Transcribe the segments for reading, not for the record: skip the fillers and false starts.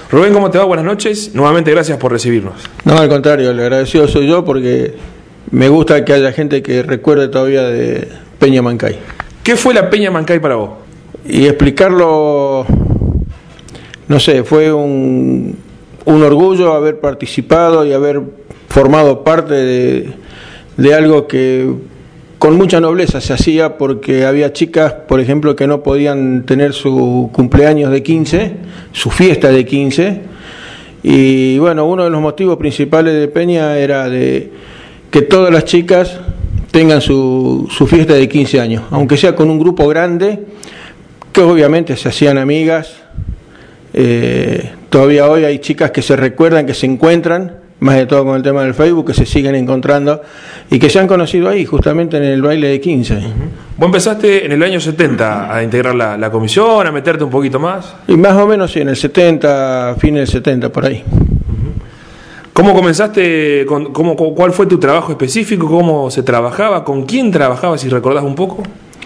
Rubén, ¿cómo te va? Buenas noches. Nuevamente gracias por recibirnos. No, al contrario, el agradecido soy yo porque me gusta que haya gente que recuerde todavía de Peña Mancay. ¿Qué fue la Peña Mancay para vos? Y explicarlo, no sé, fue un orgullo haber participado y haber formado parte de algo que con mucha nobleza se hacía, porque había chicas, por ejemplo, que no podían tener su cumpleaños de 15, su fiesta de 15, y bueno, uno de los motivos principales de Peña era de que todas las chicas tengan su fiesta de 15 años, aunque sea con un grupo grande, que obviamente se hacían amigas. Todavía hoy hay chicas que se recuerdan, que se encuentran, más de todo con el tema del Facebook, que se siguen encontrando y que se han conocido ahí, justamente en el baile de 15. Vos empezaste en el año 70 a integrar la comisión, a meterte un poquito más. Y más o menos sí, en el 70, fines del 70, por ahí. ¿Cómo comenzaste? ¿Cuál fue tu trabajo específico? ¿Cómo se trabajaba? ¿Con quién trabajabas, si recordás un poco?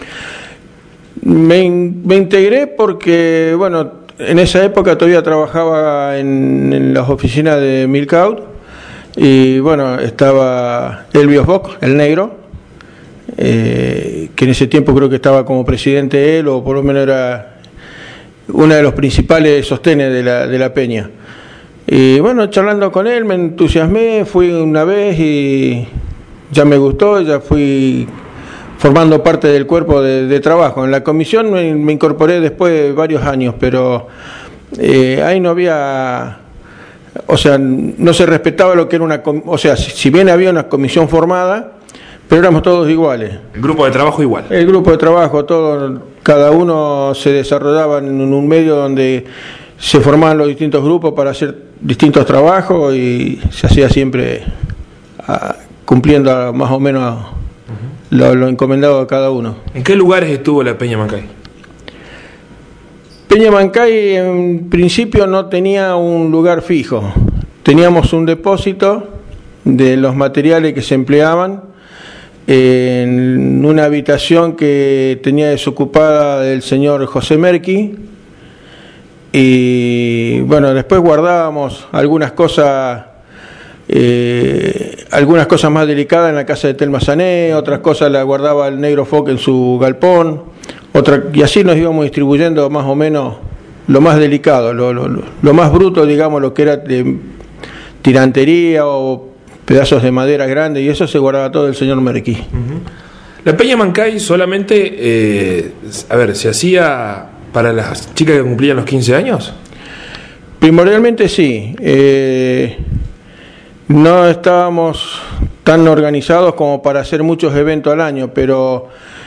Me integré porque, bueno, en esa época todavía trabajaba en las oficinas de Milcaut. Y bueno, estaba Elvios Bock, el negro, que en ese tiempo creo que estaba como presidente él, o por lo menos era uno de los principales sostenes de la Peña. Y bueno, charlando con él me entusiasmé, fui una vez y ya me gustó, ya fui formando parte del cuerpo de trabajo. En la comisión me incorporé después de varios años, pero ahí no había... O sea, no se respetaba lo que era o sea, si bien había una comisión formada, pero éramos todos iguales. El grupo de trabajo igual. El grupo de trabajo, cada uno se desarrollaba en un medio donde se formaban los distintos grupos para hacer distintos trabajos y se hacía siempre cumpliendo más o menos lo encomendado a cada uno. ¿En qué lugares estuvo la Peña Mancay? Peña Mancay en principio no tenía un lugar fijo. Teníamos un depósito de los materiales que se empleaban en una habitación que tenía desocupada del señor José Merqui, y bueno, después guardábamos algunas cosas más delicadas en la casa de Telma Sané, otras cosas las guardaba el negro Foc en su galpón, y así nos íbamos distribuyendo más o menos lo más delicado, lo más bruto, digamos, lo que era de tirantería o pedazos de madera grandes, y eso se guardaba todo el señor Merqui. La Peña Mancay solamente, se hacía para las chicas que cumplían los 15 años. Primordialmente sí. No estábamos tan organizados como para hacer muchos eventos al año, pero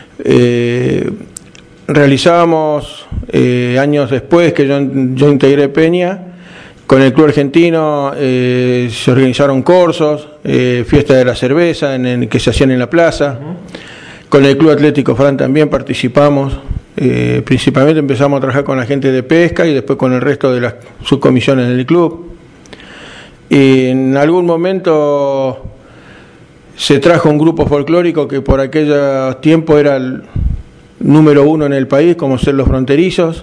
realizábamos años después que yo integré Peña, con el Club Argentino se organizaron cursos, fiestas de la cerveza que se hacían en la plaza. Con el Club Atlético Fran también participamos. Principalmente empezamos a trabajar con la gente de pesca y después con el resto de las subcomisiones del club. Y en algún momento se trajo un grupo folclórico que por aquellos tiempos era el número 1 en el país, como ser Los Fronterizos.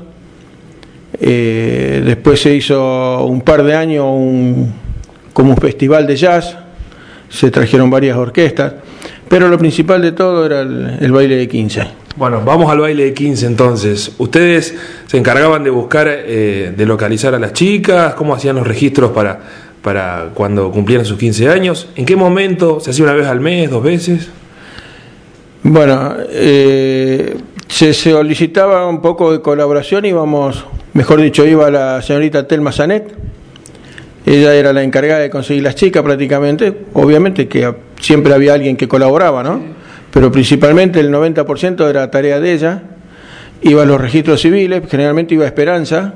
Después se hizo un par de años como un festival de jazz, se trajeron varias orquestas, pero lo principal de todo era el baile de 15. Bueno, vamos al baile de 15 entonces. ¿Ustedes se encargaban de buscar, de localizar a las chicas? ¿Cómo hacían los registros para cuando cumplieran sus 15 años? ¿En qué momento? ¿Se hacía una vez al mes, 2 veces? Bueno, se solicitaba un poco de colaboración, iba la señorita Telma Sanet, ella era la encargada de conseguir las chicas prácticamente, obviamente que siempre había alguien que colaboraba, ¿no? Pero principalmente el 90% era tarea de ella. Iba a los registros civiles, generalmente iba a Esperanza,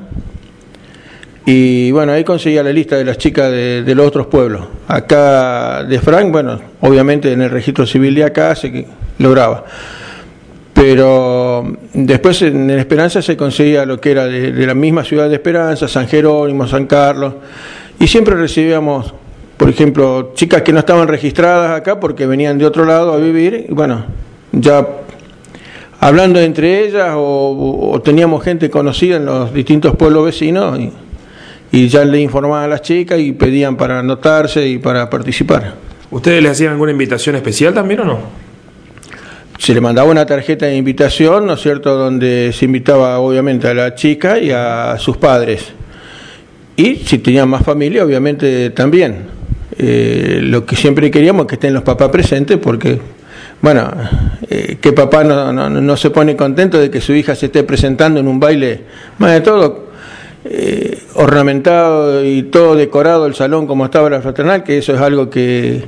y bueno, ahí conseguía la lista de las chicas de los otros pueblos. Acá de Frank, bueno, obviamente en el registro civil de acá se lograba. Pero después en Esperanza se conseguía lo que era de la misma ciudad de Esperanza, San Jerónimo, San Carlos, y siempre recibíamos, por ejemplo, chicas que no estaban registradas acá porque venían de otro lado a vivir, y bueno, ya hablando entre ellas o teníamos gente conocida en los distintos pueblos vecinos y ya le informaban a las chicas y pedían para anotarse y para participar. ¿Ustedes les hacían alguna invitación especial también o no? Se le mandaba una tarjeta de invitación, ¿no es cierto?, donde se invitaba obviamente a la chica y a sus padres. Y si tenían más familia, obviamente también. Lo que siempre queríamos es que estén los papás presentes, porque, bueno, que papá no se pone contento de que su hija se esté presentando en un baile, más de todo, ornamentado y todo decorado el salón como estaba la fraternal, que eso es algo que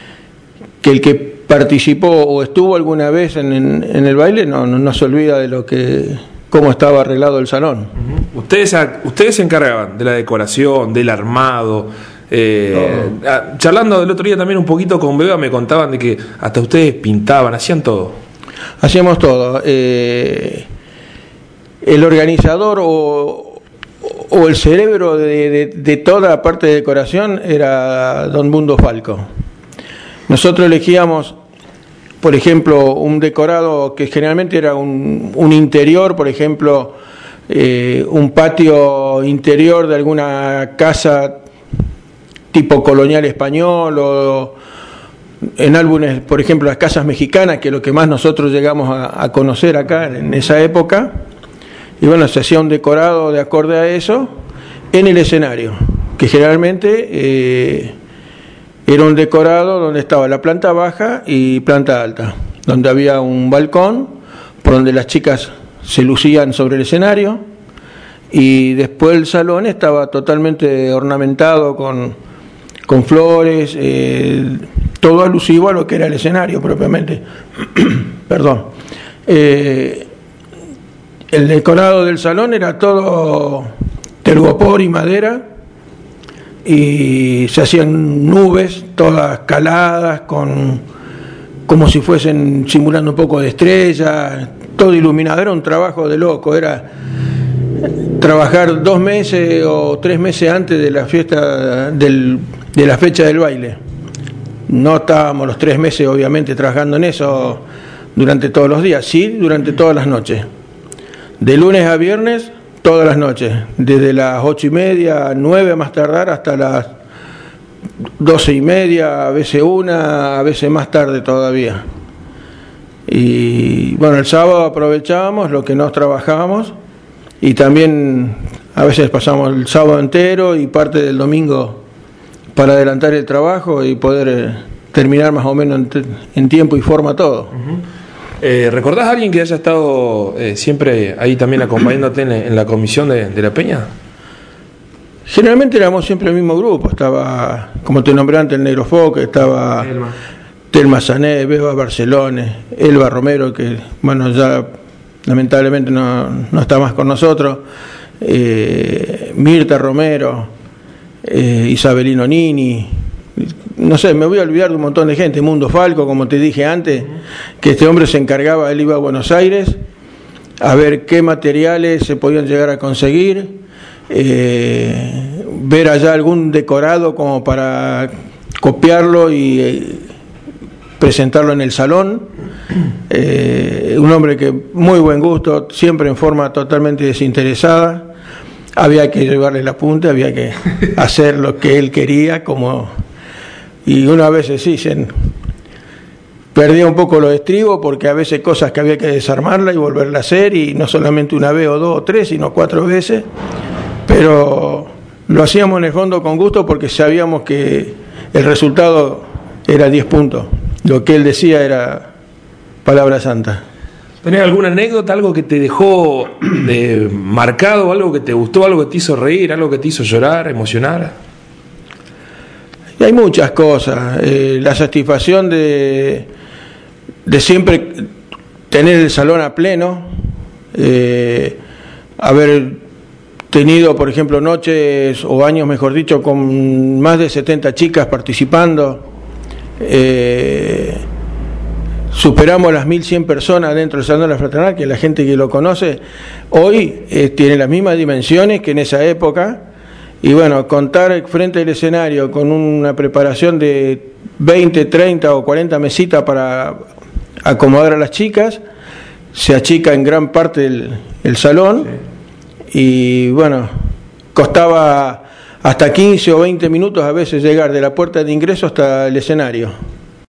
el que participó o estuvo alguna vez en el baile no se olvida de cómo estaba arreglado el salón. Ustedes se encargaban de la decoración, del armado. Charlando del otro día también un poquito con Beba, me contaban de que hasta ustedes pintaban, hacían todo. Hacíamos todo. El organizador o el cerebro de toda la parte de decoración era don Mundo Falco. Nosotros elegíamos, por ejemplo, un decorado que generalmente era un interior, por ejemplo, un patio interior de alguna casa tipo colonial español, o en álbumes, por ejemplo, las casas mexicanas, que es lo que más nosotros llegamos a conocer acá en esa época. Y bueno, se hacía un decorado de acorde a eso en el escenario, que generalmente era un decorado donde estaba la planta baja y planta alta, donde había un balcón por donde las chicas se lucían sobre el escenario, y después el salón estaba totalmente ornamentado con flores, todo alusivo a lo que era el escenario propiamente. Perdón. El decorado del salón era todo telgopor y madera, y se hacían nubes todas caladas como si fuesen simulando un poco de estrellas, todo iluminado. Era un trabajo de loco, era trabajar 2 meses o 3 meses antes de la fiesta de la fecha del baile. No estábamos los 3 meses obviamente trabajando en eso durante todos los días, sí, durante todas las noches, de lunes a viernes, todas las noches, desde las 8:30, 9 más tardar, hasta las 12:30, a veces 1, a veces más tarde todavía. Y bueno, el sábado aprovechábamos lo que nos trabajábamos, y también a veces pasamos el sábado entero y parte del domingo para adelantar el trabajo y poder terminar más o menos en tiempo y forma todo. ¿Recordás a alguien que haya estado siempre ahí también acompañándote en la comisión de la peña? Generalmente éramos siempre el mismo grupo. Estaba, como te nombré antes, el Negro Foque, estaba Telma Sané, Beba Barcelone, Elba Romero, que bueno, ya lamentablemente no está más con nosotros, Mirta Romero, Isabelino Nini. No sé, me voy a olvidar de un montón de gente. Mundo Falco, como te dije antes, que este hombre se encargaba, él iba a Buenos Aires a ver qué materiales se podían llegar a conseguir, ver allá algún decorado como para copiarlo y presentarlo en el salón. Un hombre que muy buen gusto, siempre en forma totalmente desinteresada. Había que llevarle la punta, había que hacer lo que él quería, y una vez sí perdía un poco los estribos, porque a veces cosas que había que desarmarla y volverla a hacer, y no solamente una vez o 2 o 3, sino 4 veces, pero lo hacíamos en el fondo con gusto, porque sabíamos que el resultado era 10 puntos, lo que él decía era palabra santa. ¿Tenés alguna anécdota, algo que te dejó marcado, algo que te gustó, algo que te hizo reír, algo que te hizo llorar, emocionar? Y hay muchas cosas. La satisfacción de siempre tener el salón a pleno, haber tenido, por ejemplo, noches o años, mejor dicho, con más de 70 chicas participando. Superamos las 1.100 personas dentro del Salón de la Fraternal, que la gente que lo conoce hoy tiene las mismas dimensiones que en esa época. Y bueno, contar frente al escenario con una preparación de 20, 30 o 40 mesitas para acomodar a las chicas, se achica en gran parte el salón, sí. Y bueno, costaba hasta 15 o 20 minutos a veces llegar de la puerta de ingreso hasta el escenario.